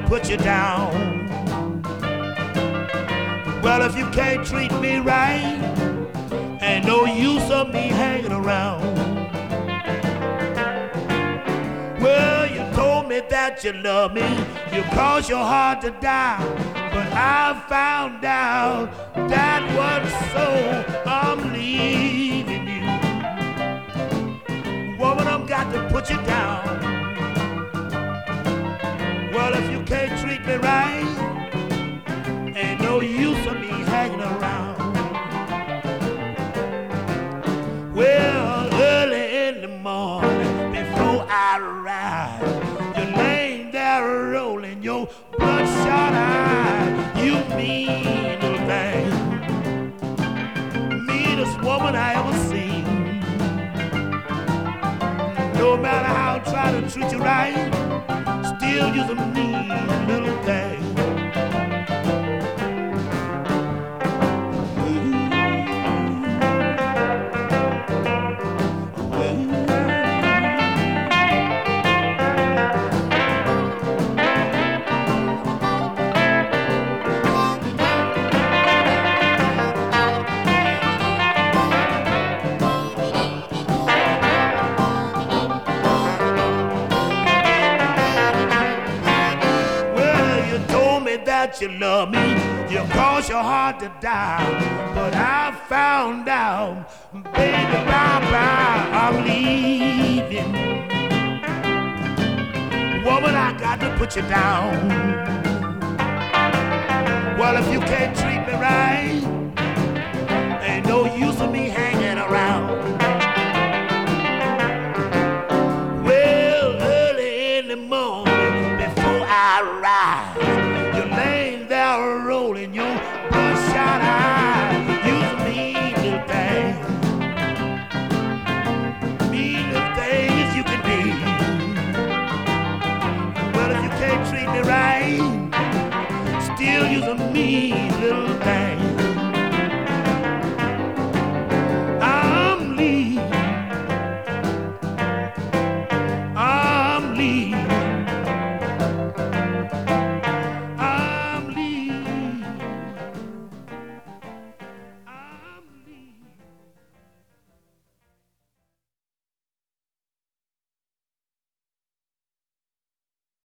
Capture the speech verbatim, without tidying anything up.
put you down. Well, if you can't treat me right, ain't no use of me hanging around. Well, you told me that you love me, you caused your heart to die, but I found out that wasn't so. I'm leaving you. Woman, I've got to put you down. Well, if you can't treat me right, ain't no use of me hanging around. Well, early in the morning, before I rise, you're laying there rolling your bloodshot eye. You mean little thing, meanest woman I ever seen. No matter how I try to treat you right, still you're a mean little thing. That you love me, you caused your heart to die, but I found out, baby, bye bye, I'm leaving. Woman, I got to put you down. Well, if you can't treat me right, ain't no use of me hanging around. Well, early in the morning, before I rise, laying there rolling your bloodshot eye. You're a mean little thing, mean little thing as you can be. Well, if you can't treat me right, still you're a mean little thing. I'm leaving, I'm leaving.